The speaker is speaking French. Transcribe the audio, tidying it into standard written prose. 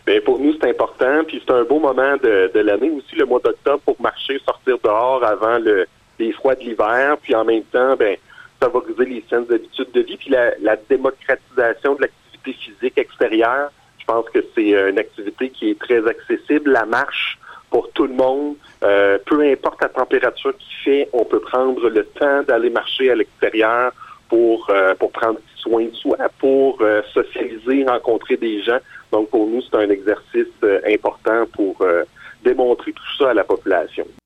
Bien, pour nous, c'est important, puis c'est un beau moment de l'année aussi, le mois d'octobre, pour marcher, sortir dehors avant les froids de l'hiver, puis en même temps, ben favoriser les saines habitudes de vie, puis la démocratisation de l'activité physique extérieure. Je pense que c'est une activité qui est très accessible. La marche, pour tout le monde, peu importe la température qu'il fait, on peut prendre le temps d'aller marcher à l'extérieur pour prendre soin de soi, pour socialiser, rencontrer des gens. Donc, pour nous, c'est un exercice important pour démontrer tout ça à la population.